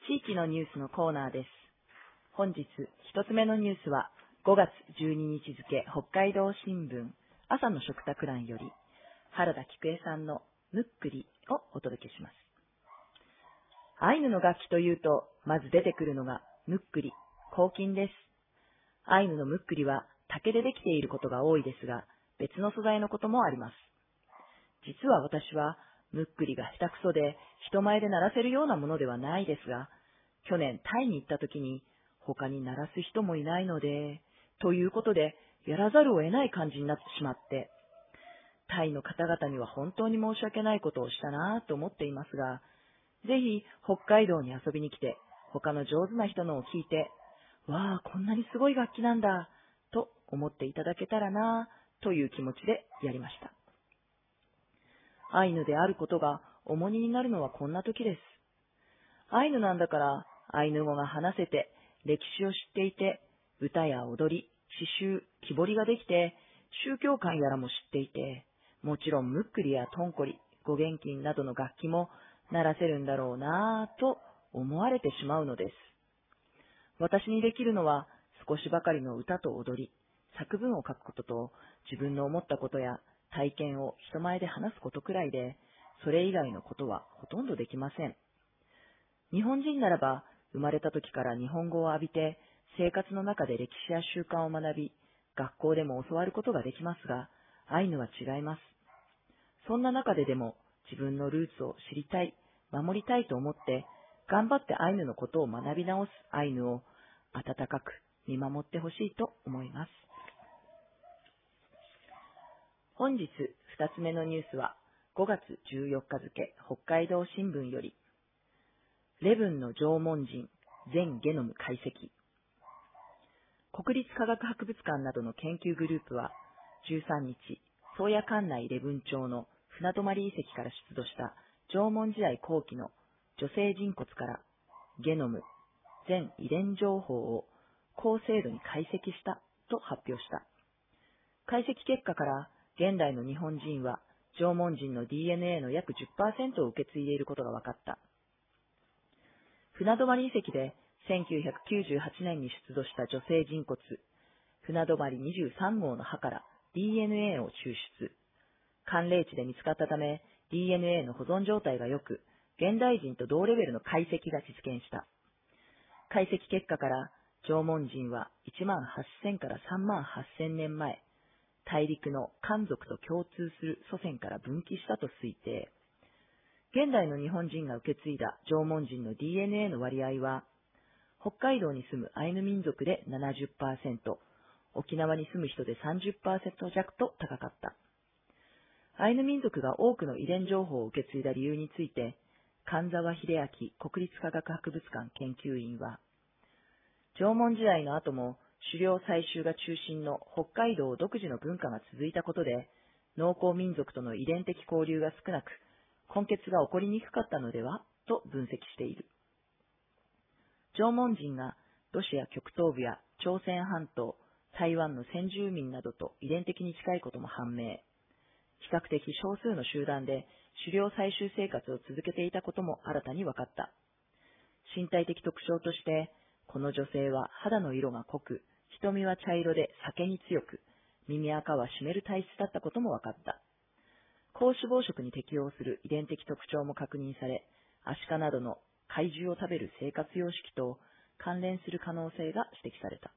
地域のニュースのコーナーです。本日一つ目のニュースは5月12日付北海道新聞朝の食卓欄より原田菊江さんのむっくりをお届けします。アイヌの楽器というとまず出てくるのがむっくり、抗菌です。アイヌのむっくりは竹でできていることが多いですが、別の素材のこともあります。実は私はむっくりが下手くそで人前で鳴らせるようなものではないですが、去年タイに行った時に他に鳴らす人もいないので、ということでやらざるを得ない感じになってしまって、タイの方々には本当に申し訳ないことをしたなぁと思っていますが、ぜひ北海道に遊びに来て他の上手な人のを聞いて、わあこんなにすごい楽器なんだと思っていただけたらなぁという気持ちでやりました。アイヌであることが重荷になるのはこんな時です。アイヌなんだからアイヌ語が話せて、歴史を知っていて、歌や踊り、刺繍、木彫りができて、宗教観やらも知っていて、もちろんムックリやトンコリ、五弦琴などの楽器も鳴らせるんだろうなぁと思われてしまうのです。私にできるのは少しばかりの歌と踊り、作文を書くことと自分の思ったことや体験を人前で話すことくらいで、それ以外のことはほとんどできません。日本人ならば生まれた時から日本語を浴びて生活の中で歴史や習慣を学び、学校でも教わることができますが、アイヌは違います。そんな中ででも自分のルーツを知りたい、守りたいと思って頑張ってアイヌのことを学び直すアイヌを温かく見守ってほしいと思います。本日2つ目のニュースは5月14日付北海道新聞より、レブンの縄文人全ゲノム解析。国立科学博物館などの研究グループは13日、宗谷管内レブン町の船泊遺跡から出土した縄文時代後期の女性人骨からゲノム、全遺伝情報を高精度に解析したと発表した。解析結果から現代の日本人は縄文人の DNA の約 10% を受け継いでいることが分かった。船泊遺跡で1998年に出土した女性人骨、船泊23号の歯から DNA を抽出。寒冷地で見つかったため DNA の保存状態が良く、現代人と同レベルの解析が実現した。解析結果から縄文人は1万8000から3万8000年前、大陸の漢族と共通する祖先から分岐したと推定。現代の日本人が受け継いだ縄文人の DNA の割合は、北海道に住むアイヌ民族で 70%、沖縄に住む人で 30% 弱と高かった。アイヌ民族が多くの遺伝情報を受け継いだ理由について、神沢秀明国立科学博物館研究員は、縄文時代の後も狩猟採集が中心の北海道独自の文化が続いたことで、農耕民族との遺伝的交流が少なく、根血が起こりにくかったのではと分析している。縄文人がロシア極東部や朝鮮半島、台湾の先住民などと遺伝的に近いことも判明。比較的少数の集団で狩猟採集生活を続けていたことも新たに分かった。身体的特徴として、この女性は肌の色が濃く、瞳は茶色で酒に強く、耳垢は湿る体質だったことも分かった。高脂肪食に適応する遺伝的特徴も確認され、アシカなどの怪獣を食べる生活様式と関連する可能性が指摘された。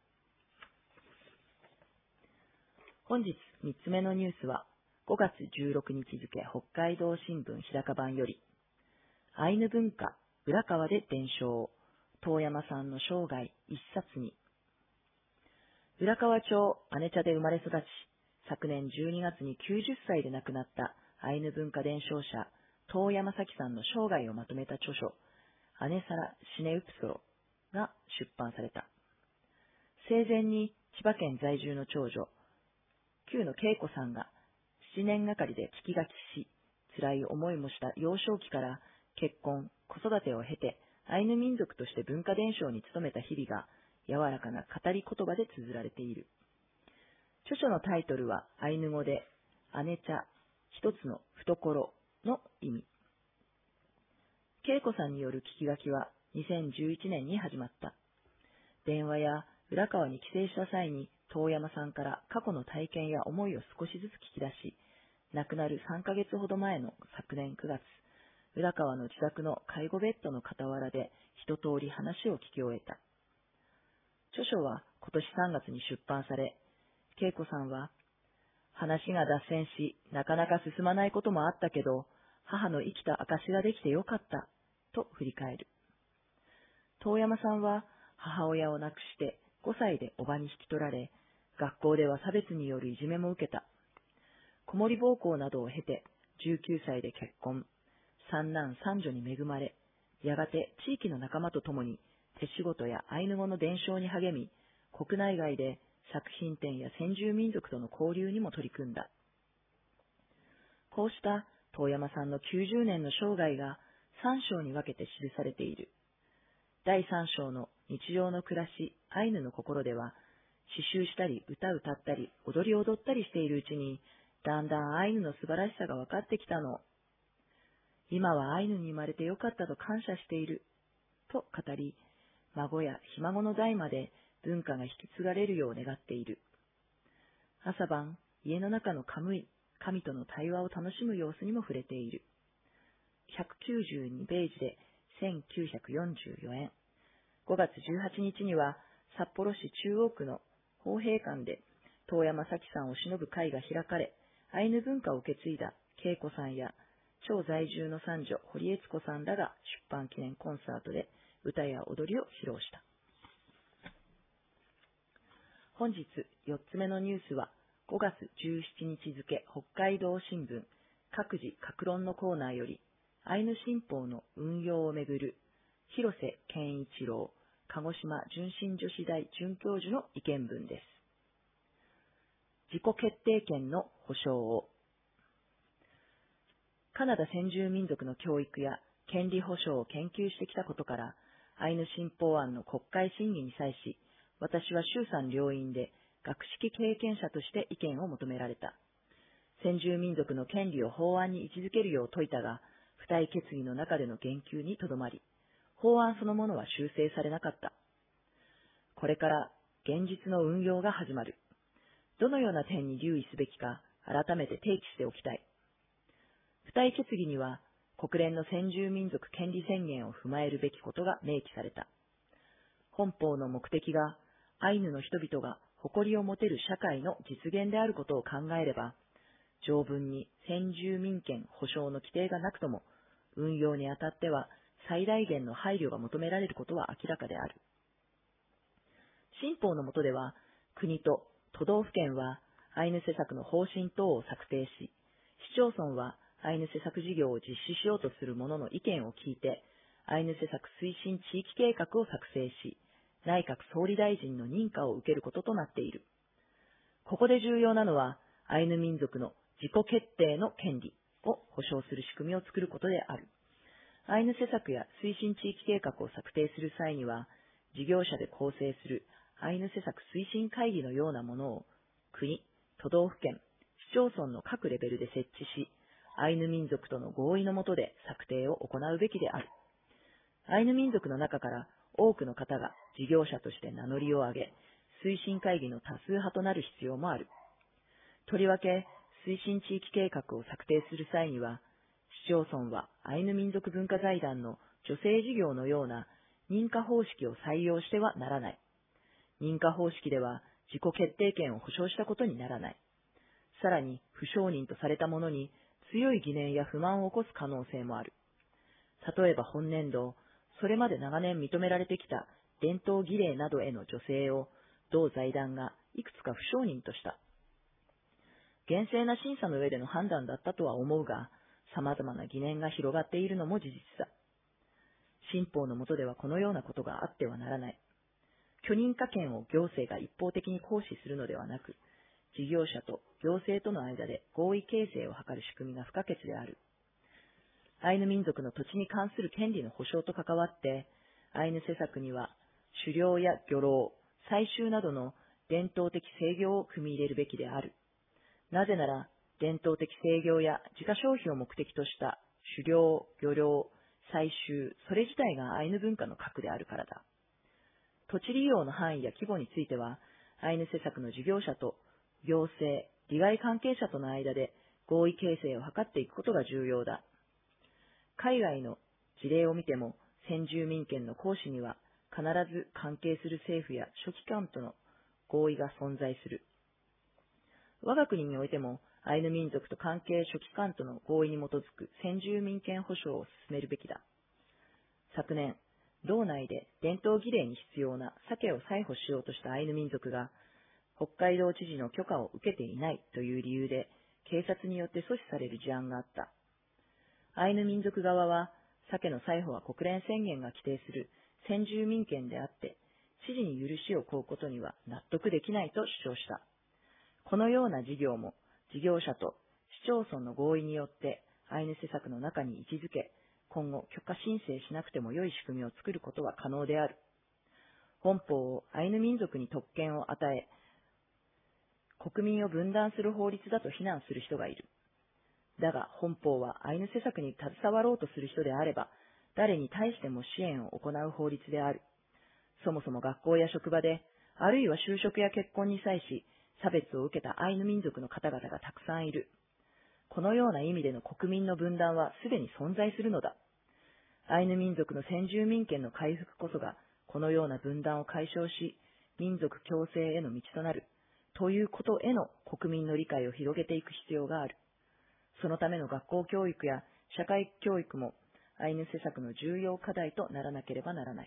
本日3つ目のニュースは、5月16日付北海道新聞日高版より、アイヌ文化、浦川で伝承、遠山さんの生涯一冊に。浦河町姉茶で生まれ育ち、昨年12月に90歳で亡くなったアイヌ文化伝承者、遠山咲さんの生涯をまとめた著書、アネサラ・シネウプソロが出版された。生前に千葉県在住の長女、旧野恵子さんが7年がかりで聞き書きし、辛い思いもした幼少期から結婚、子育てを経て、アイヌ民族として文化伝承に努めた日々が柔らかな語り言葉で綴られている。著書のタイトルはアイヌ語で、姉茶、一つの懐の意味。恵子さんによる聞き書きは 2011年に始まった。電話や浦川に帰省した際に遠山さんから過去の体験や思いを少しずつ聞き出し、亡くなる3ヶ月ほど前の昨年9月、浦川の自宅の介護ベッドの傍らで一通り話を聞き終えた。著書は今年3月に出版され、恵子さんは、話が脱線し、なかなか進まないこともあったけど、母の生きた証ができてよかった、と振り返る。遠山さんは母親を亡くして5歳で叔母に引き取られ、学校では差別によるいじめも受けた。子守奉公などを経て、19歳で結婚、三男三女に恵まれ、やがて地域の仲間と共に手仕事やアイヌ語の伝承に励み、国内外で作品展や先住民族との交流にも取り組んだ。こうした遠山さんの90年の生涯が3章に分けて記されている。第3章の日常の暮らし、アイヌの心では、刺繍したり、歌歌ったり、踊り踊ったりしているうちに、だんだんアイヌの素晴らしさが分かってきたの。今はアイヌに生まれてよかったと感謝している。と語り、孫やひ孫の代まで文化が引き継がれるよう願っている。朝晩、家の中の神との対話を楽しむ様子にも触れている。192ページで1944円。5月18日には札幌市中央区の豊平館で遠山咲さんを偲ぶ会が開かれ、アイヌ文化を受け継いだ恵子さんや超在住の三女堀悦子さんらが出版記念コンサートで歌や踊りを披露した。本日4つ目のニュースは5月17日付北海道新聞各自各論のコーナーよりアイヌ新報の運用をめぐる広瀬健一郎鹿児島純真女子大准教授の意見文です。自己決定権の保障を。カナダ先住民族の教育や権利保障を研究してきたことから、アイヌ新法案の国会審議に際し、私は衆参両院で学識経験者として意見を求められた。先住民族の権利を法案に位置づけるよう説いたが、付帯決議の中での言及にとどまり、法案そのものは修正されなかった。これから現実の運用が始まる。どのような点に留意すべきか、改めて提起しておきたい。付帯決議には、国連の先住民族権利宣言を踏まえるべきことが明記された。本法の目的が、アイヌの人々が誇りを持てる社会の実現であることを考えれば、条文に先住民権保障の規定がなくとも、運用にあたっては最大限の配慮が求められることは明らかである。新法の下では、国と都道府県はアイヌ施策の方針等を策定し、市町村はアイヌ施策事業を実施しようとする者の意見を聞いて、アイヌ施策推進地域計画を作成し、内閣総理大臣の認可を受けることとなっている。ここで重要なのは、アイヌ民族の自己決定の権利を保障する仕組みを作ることである。アイヌ施策や推進地域計画を策定する際には、事業者で構成するアイヌ施策推進会議のようなものを国、都道府県、市町村の各レベルで設置し、アイヌ民族との合意の下で策定を行うべきである。アイヌ民族の中から多くの方が事業者として名乗りを上げ、推進会議の多数派となる必要もある。とりわけ、推進地域計画を策定する際には、市町村はアイヌ民族文化財団の助成事業のような認可方式を採用してはならない。認可方式では自己決定権を保障したことにならない。さらに、不承認とされたものに強い疑念や不満を起こす可能性もある。例えば本年度、それまで長年認められてきた伝統儀礼などへの助成を同財団がいくつか不承認とした。厳正な審査の上での判断だったとは思うが、様々な疑念が広がっているのも事実だ。新法の下ではこのようなことがあってはならない。許認可権を行政が一方的に行使するのではなく、事業者と行政との間で合意形成を図る仕組みが不可欠である。アイヌ民族の土地に関する権利の保障と関わって、アイヌ施策には狩猟や漁労、採集などの伝統的制御を組み入れるべきである。なぜなら、伝統的制御や自家消費を目的とした狩猟、漁労、 採集、それ自体がアイヌ文化の核であるからだ。土地利用の範囲や規模については、アイヌ施策の事業者と行政、利害関係者との間で合意形成を図っていくことが重要だ。海外の事例を見ても、先住民権の行使には必ず関係する政府や諸機関との合意が存在する。我が国においても、アイヌ民族と関係諸機関との合意に基づく先住民権保障を進めるべきだ。昨年、道内で伝統儀礼に必要な鮭を採捕しようとしたアイヌ民族が、北海道知事の許可を受けていないという理由で、警察によって阻止される事案があった。アイヌ民族側は、鮭の採捕は国連宣言が規定する先住民権であって、知事に許しを請うことには納得できないと主張した。このような事業も、事業者と市町村の合意によってアイヌ施策の中に位置づけ、今後許可申請しなくても良い仕組みを作ることは可能である。本法をアイヌ民族に特権を与え、国民を分断する法律だと非難する人がいる。だが本法はアイヌ施策に携わろうとする人であれば、誰に対しても支援を行う法律である。そもそも学校や職場で、あるいは就職や結婚に際し、差別を受けたアイヌ民族の方々がたくさんいる。このような意味での国民の分断はすでに存在するのだ。アイヌ民族の先住民権の回復こそが、このような分断を解消し、民族共生への道となる、ということへの国民の理解を広げていく必要がある。そのための学校教育や社会教育も、アイヌ施策の重要課題とならなければならない。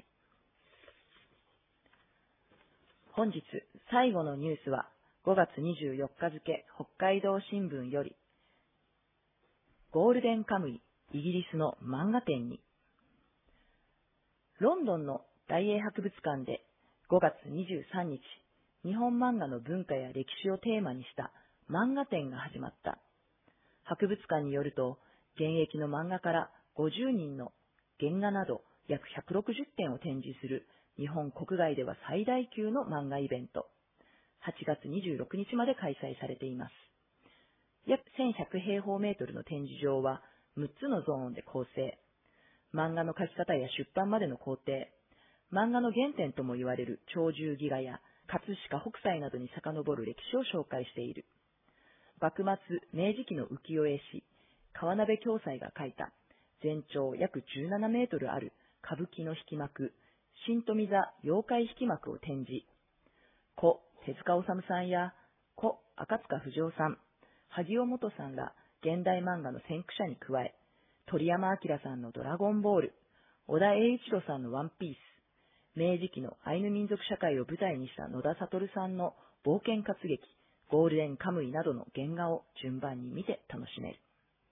本日、最後のニュースは、5月24日付、北海道新聞より、ゴールデンカムイ、イギリスの漫画展に、ロンドンの大英博物館で5月23日、日本漫画の文化や歴史をテーマにした漫画展が始まった。博物館によると、現役の漫画から50人の原画など約160点を展示する日本国外では最大級の漫画イベント、8月26日まで開催されています。約1100平方メートルの展示場は6つのゾーンで構成。漫画の描き方や出版までの工程、漫画の原点とも言われる鳥獣戯画や葛飾北斎などに遡る歴史を紹介している。幕末、明治期の浮世絵師、川鍋暁斎が描いた全長約17メートルある歌舞伎の引幕、新富座妖怪引幕を展示。故手塚治虫さんや故赤塚不二夫さん、萩尾元さんら現代漫画の先駆者に加え、鳥山明さんのドラゴンボール、小田栄一郎さんのワンピース、明治期のアイヌ民族社会を舞台にした野田悟さんの冒険活劇、ゴールデンカムイなどの原画を順番に見て楽しめる。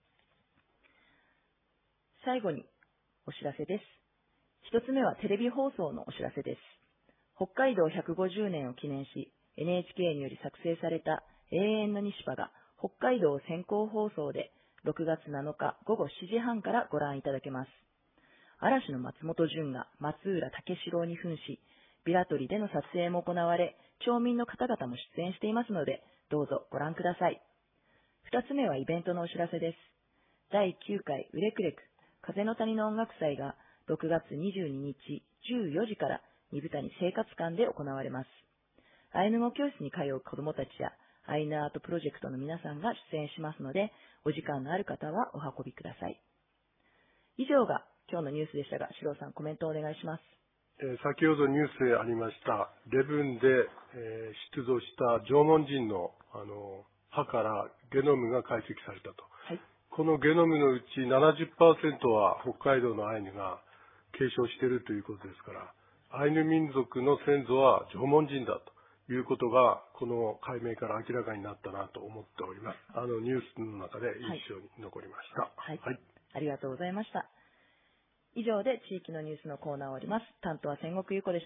最後にお知らせです。一つ目はテレビ放送のお知らせです。北海道150年を記念し、NHK により作成された永遠の西パが北海道先行放送で6月7日午後7時半からご覧いただけます。嵐の松本潤が松浦武四郎に扮し、ビラ取りでの撮影も行われ、町民の方々も出演していますので、どうぞご覧ください。二つ目はイベントのお知らせです。第9回ウレクレク風の谷の音楽祭が6月22日14時から二部谷生活館で行われます。アイヌ語教室に通う子どもたちやアイヌアートプロジェクトの皆さんが出演しますので、お時間のある方はお運びください。以上が今日のニュースでしたが、四郎さんコメントをお願いします。 先ほどニュースでありましたレブンで、出土した縄文人の、歯からゲノムが解析されたと、 はい、 このゲノムのうち 70% は北海道のアイヌが継承しているということですから、アイヌ民族の先祖は縄文人だということがこの解明から明らかになったなと思っております。ニュースの中で印象に残りました。 はい、はい、ありがとうございました。以上で地域のニュースのコーナーを終わります。担当は千石優子でした。